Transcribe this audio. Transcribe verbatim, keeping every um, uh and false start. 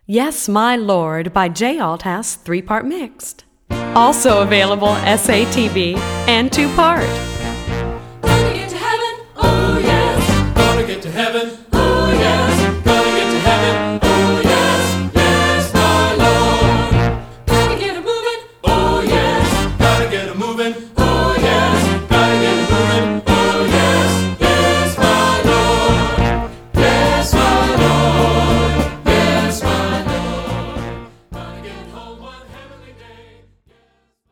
Yes, My Lord by J. Althouse, three-part mixed. Also available S A T B and two-part.